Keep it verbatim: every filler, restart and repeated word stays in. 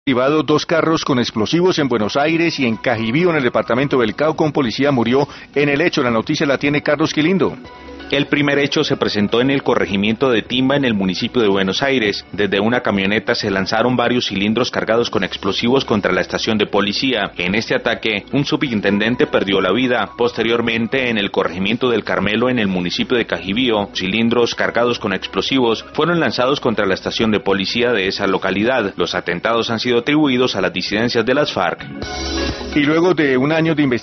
Derribado dos carros con explosivos en Buenos Aires y en Cajibío, en el departamento del Cauca, un policía murió en el hecho. La noticia la tiene Carlos Quilindo. El primer hecho se presentó en el corregimiento de Timba, en el municipio de Buenos Aires. Desde una camioneta se lanzaron varios cilindros cargados con explosivos contra la estación de policía. En este ataque, un subintendente perdió la vida. Posteriormente, en el corregimiento del Carmelo, en el municipio de Cajibío, cilindros cargados con explosivos fueron lanzados contra la estación de policía de esa localidad. Los atentados han sido atribuidos a las disidencias de las FARC. Y luego de un año de investigación